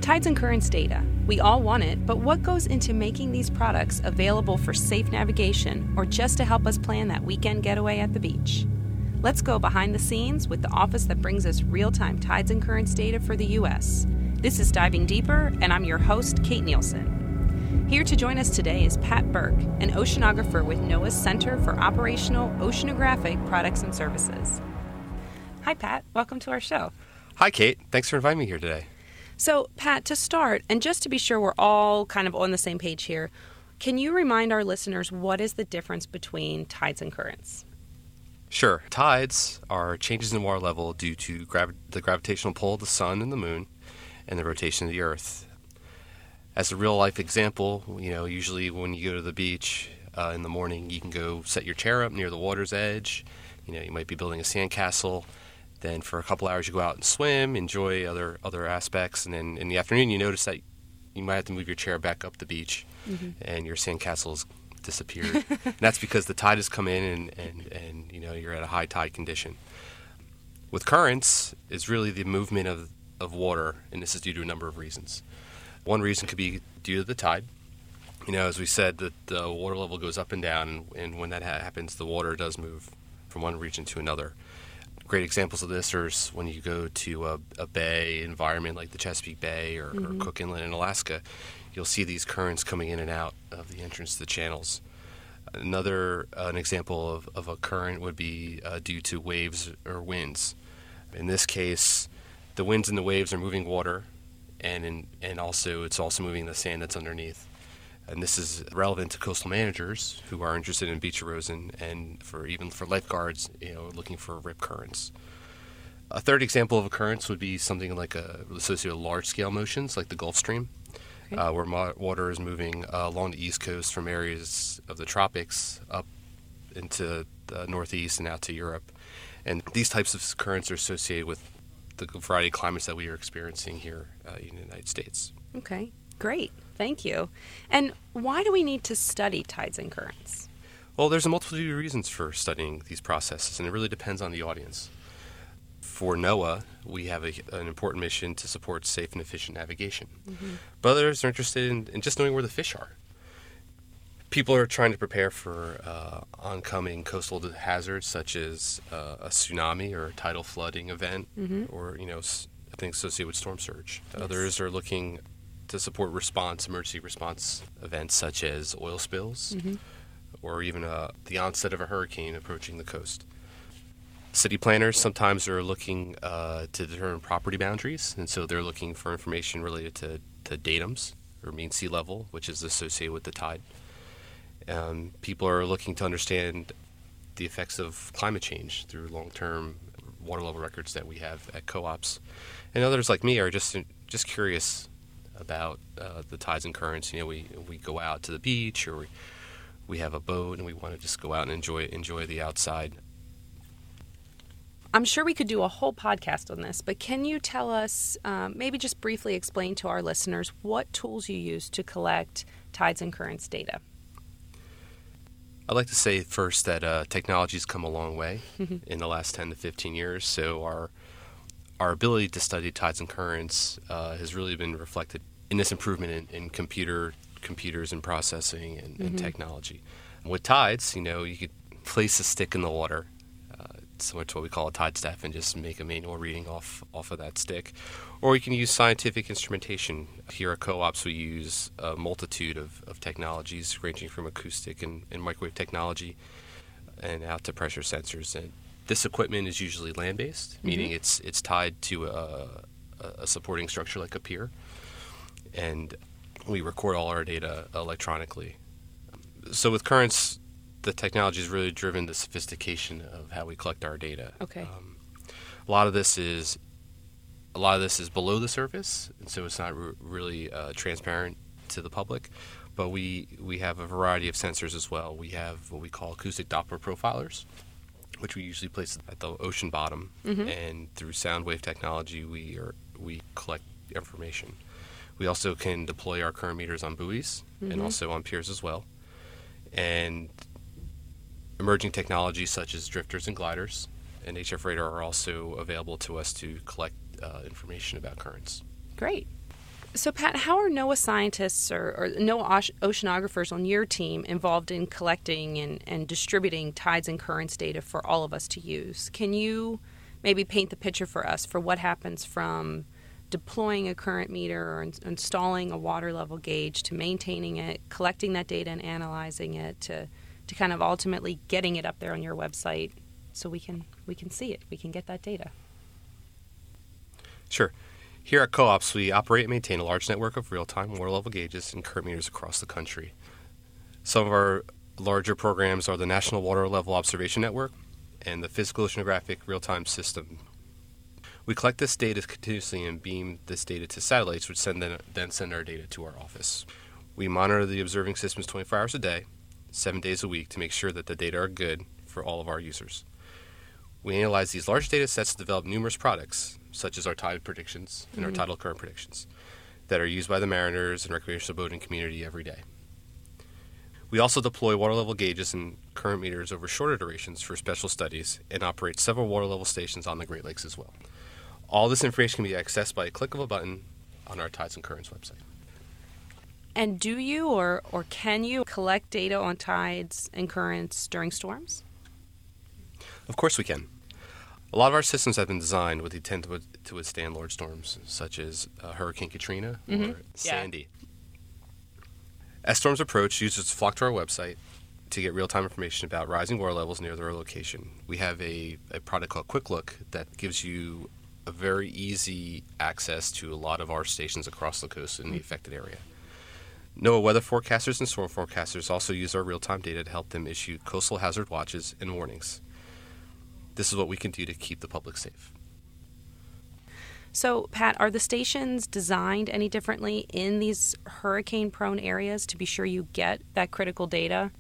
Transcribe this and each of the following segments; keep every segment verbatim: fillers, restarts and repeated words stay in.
Tides and currents data. We all want it, but what goes into making these products available for safe navigation or just to help us plan that weekend getaway at the beach? Let's go behind the scenes with the office that brings us real-time tides and currents data for the U S. This is Diving Deeper, and I'm your host, Kate Nielsen. Here to join us today is Pat Burke, an oceanographer with NOAA's Center for Operational Oceanographic Products and Services. Hi, Pat. Welcome to our show. Hi, Kate. Thanks for inviting me here today. So, Pat, to start, and just to be sure we're all kind of on the same page here, can you remind our listeners what is the difference between tides and currents? Sure. Tides are changes in water level due to gravi- the gravitational pull of the sun and the moon and the rotation of the earth. As a real-life example, you know, usually when you go to the beach uh, in the morning, you can go set your chair up near the water's edge. You know, you might be building a sandcastle. Then for a couple hours you go out and swim, enjoy other other aspects, and then in the afternoon you notice that you might have to move your chair back up the beach, mm-hmm. and your sandcastle's disappeared. And that's because the tide has come in and, and, and you know you're at a high tide condition. With currents, it's really the movement of, of water, and this is due to a number of reasons. One reason could be due to the tide. You know, as we said, that the water level goes up and down, and, and when that ha- happens, the water does move from one region to another. Great examples of this are when you go to a, a bay environment like the Chesapeake Bay or, mm-hmm. or Cook Inlet in Alaska, you'll see these currents coming in and out of the entrance to the channels. Another uh, an example of, of a current would be uh, due to waves or winds. In this case, the winds and the waves are moving water, and in, and also it's also moving the sand that's underneath. And this is relevant to coastal managers who are interested in beach erosion and for even for lifeguards, you know, looking for rip currents. A third example of occurrence would be something like a, associated with large-scale motions like the Gulf Stream, okay. uh, where mo- water is moving uh, along the east coast from areas of the tropics up into the northeast and out to Europe. And these types of currents are associated with the variety of climates that we are experiencing here uh, in the United States. Okay, great. Thank you. And why do we need to study tides and currents? Well, there's a multitude of reasons for studying these processes, and it really depends on the audience. For NOAA, we have a, an important mission to support safe and efficient navigation. Mm-hmm. But others are interested in, in just knowing where the fish are. People are trying to prepare for uh, oncoming coastal hazards such as uh, a tsunami or a tidal flooding event, mm-hmm. or you know things associated with storm surge. Yes. Others are looking to support response, emergency response events such as oil spills, mm-hmm. or even uh, the onset of a hurricane approaching the coast. City planners sometimes are looking uh, to determine property boundaries, and so they're looking for information related to, to datums, or mean sea level, which is associated with the tide. Um, people are looking to understand the effects of climate change through long-term water level records that we have at co-ops. And others like me are just just curious about uh, the tides and currents. You know, we we go out to the beach, or we we have a boat, and we want to just go out and enjoy enjoy the outside. I'm sure we could do a whole podcast on this, but can you tell us, um, maybe just briefly explain to our listeners what tools you use to collect tides and currents data? I'd like to say first that uh, technology's come a long way in the last ten to fifteen years, so our Our ability to study tides and currents uh, has really been reflected in this improvement in, in computer computers and processing and, mm-hmm. and technology. With tides, you know, you could place a stick in the water, uh, similar to what we call a tide staff, and just make a manual reading off off of that stick. Or you can use scientific instrumentation. Here at Co-ops, we use a multitude of, of technologies ranging from acoustic and, and microwave technology and out to pressure sensors. And this equipment is usually land-based, mm-hmm. meaning it's it's tied to a, a supporting structure like a pier, and we record all our data electronically. So with currents, the technology has really driven the sophistication of how we collect our data. Okay. Um, a lot of this is a lot of this is below the surface, and so it's not re- really uh, transparent to the public. But we we have a variety of sensors as well. We have what we call acoustic Doppler profilers, which we usually place at the ocean bottom, mm-hmm. and through sound wave technology, we are we collect information. We also can deploy our current meters on buoys, mm-hmm. and also on piers as well. And emerging technologies such as drifters and gliders and H F radar are also available to us to collect uh, information about currents. Great. So, Pat, how are NOAA scientists or, or NOAA oceanographers on your team involved in collecting and, and distributing tides and currents data for all of us to use? Can you maybe paint the picture for us for what happens from deploying a current meter or in, installing a water level gauge to maintaining it, collecting that data and analyzing it to, to kind of ultimately getting it up there on your website so we can we can see it, we can get that data? Sure. Here at Co-ops, we operate and maintain a large network of real-time water level gauges and current meters across the country. Some of our larger programs are the National Water Level Observation Network and the Physical Oceanographic Real-Time System. We collect this data continuously and beam this data to satellites, which send then, then send our data to our office. We monitor the observing systems twenty-four hours a day, seven days a week, to make sure that the data are good for all of our users. We analyze these large data sets to develop numerous products, such as our tide predictions and mm-hmm. our tidal current predictions, that are used by the mariners and recreational boating community every day. We also deploy water level gauges and current meters over shorter durations for special studies and operate several water level stations on the Great Lakes as well. All this information can be accessed by a click of a button on our Tides and Currents website. And do you or, or can you collect data on tides and currents during storms? Of course we can. A lot of our systems have been designed with the intent to, to withstand large storms, such as uh, Hurricane Katrina or mm-hmm. Sandy. Yeah. As storms approach, users flock to our website to get real-time information about rising water levels near their location. We have a, a product called Quick Look that gives you a very easy access to a lot of our stations across the coast in the affected area. NOAA weather forecasters and storm forecasters also use our real-time data to help them issue coastal hazard watches and warnings. This is what we can do to keep the public safe. So, Pat, are the stations designed any differently in these hurricane-prone areas to be sure you get that critical data?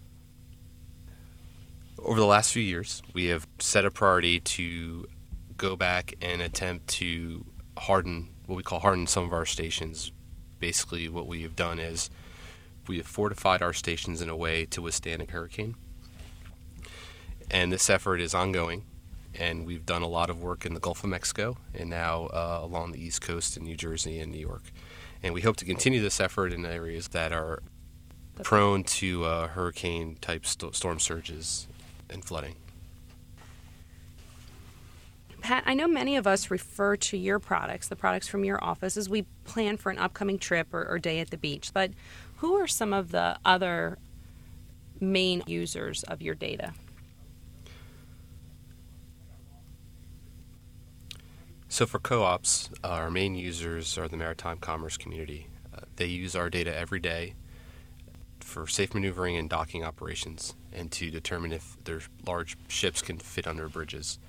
Over the last few years, we have set a priority to go back and attempt to harden, what we call harden some of our stations. Basically, what we have done is we have fortified our stations in a way to withstand a hurricane. And this effort is ongoing, and we've done a lot of work in the Gulf of Mexico and now uh, along the East Coast in New Jersey and New York. And we hope to continue this effort in areas that are prone to uh, hurricane-type st- storm surges and flooding. Pat, I know many of us refer to your products, the products from your office, as we plan for an upcoming trip or, or day at the beach. But who are some of the other main users of your data? So for co-ops, uh, our main users are the maritime commerce community. Uh, they use our data every day for safe maneuvering and docking operations and to determine if their large ships can fit under bridges.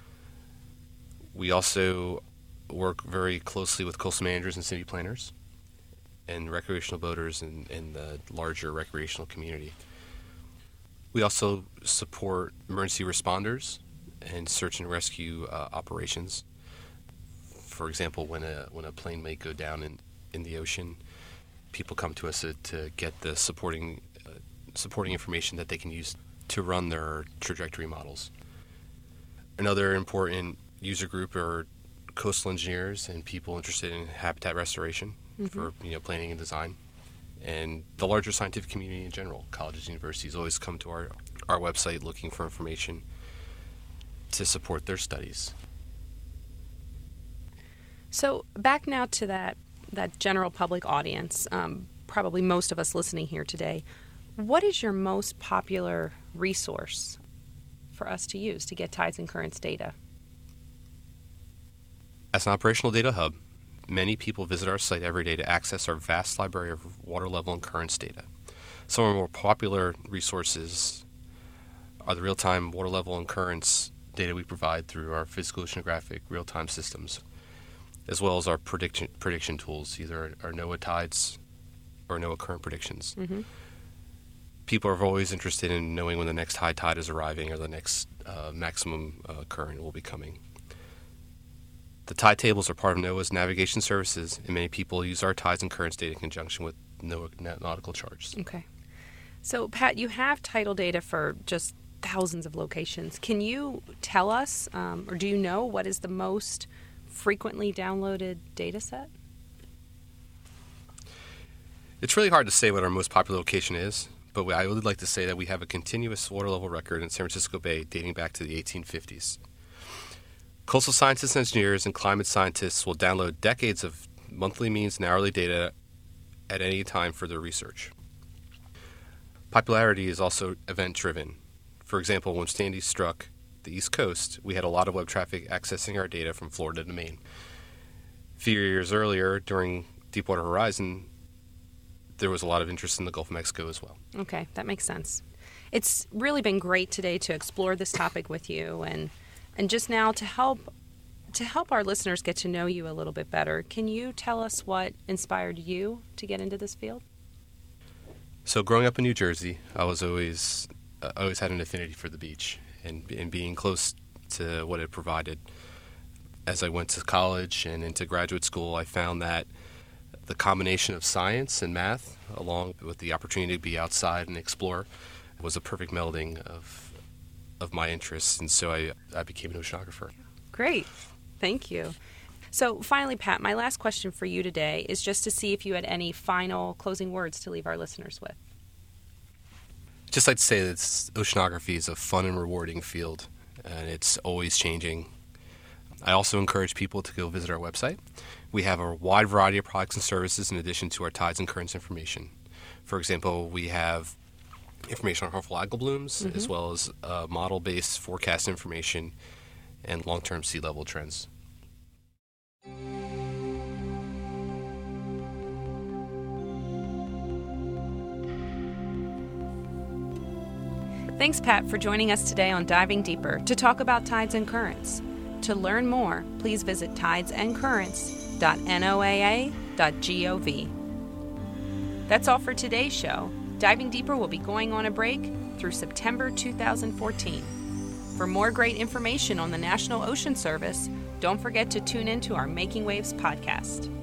We also work very closely with coastal managers and city planners and recreational boaters and, and the larger recreational community. We also support emergency responders and search and rescue uh, operations. For example, when a when a plane may go down in, in the ocean, people come to us to, to get the supporting uh, supporting information that they can use to run their trajectory models. Another important user group are coastal engineers and people interested in habitat restoration mm-hmm. for you know planning and design, and the larger scientific community in general. Colleges and universities always come to our, our website looking for information to support their studies. So back now to that that general public audience, um, probably most of us listening here today. What is your most popular resource for us to use to get tides and currents data? As an operational data hub, many people visit our site every day to access our vast library of water level and currents data. Some of our more popular resources are the real-time water level and currents data we provide through our physical oceanographic real-time systems, as well as our prediction prediction tools, either our NOAA tides or NOAA current predictions. Mm-hmm. People are always interested in knowing when the next high tide is arriving or the next uh, maximum uh, current will be coming. The tide tables are part of NOAA's navigation services, and many people use our tides and currents data in conjunction with NOAA nautical charts. Okay. So, Pat, you have tidal data for just thousands of locations. Can you tell us, um, or do you know, what is the most frequently downloaded data set? It's really hard to say what our most popular location is, but I would like to say that we have a continuous water level record in San Francisco Bay dating back to the eighteen fifties. Coastal scientists and engineers and climate scientists will download decades of monthly means and hourly data at any time for their research. Popularity is also event-driven. For example, when Sandy struck the East Coast, we had a lot of web traffic accessing our data from Florida to Maine. A few years earlier, during Deepwater Horizon, there was a lot of interest in the Gulf of Mexico as well. Okay, that makes sense. It's really been great today to explore this topic with you, and and just now to help to help our listeners get to know you a little bit better. Can you tell us what inspired you to get into this field? So, growing up in New Jersey, I was always uh, always had an affinity for the beach and and being close to what it provided. As I went to college and into graduate school, I found that the combination of science and math, along with the opportunity to be outside and explore, was a perfect melding of of my interests, and so I, I became an oceanographer. Great. Thank you. So finally, Pat, my last question for you today is just to see if you had any final closing words to leave our listeners with. Just like to say that oceanography is a fun and rewarding field, and it's always changing. I also encourage people to go visit our website. We have a wide variety of products and services in addition to our tides and currents information. For example, we have information on harmful algal blooms, mm-hmm. as well as uh, model-based forecast information and long-term sea level trends. Thanks, Pat, for joining us today on Diving Deeper to talk about tides and currents. To learn more, please visit tides and currents dot N O A A dot gov. That's all for today's show. Diving Deeper will be going on a break through September two thousand fourteen. For more great information on the National Ocean Service, don't forget to tune in to our Making Waves podcast.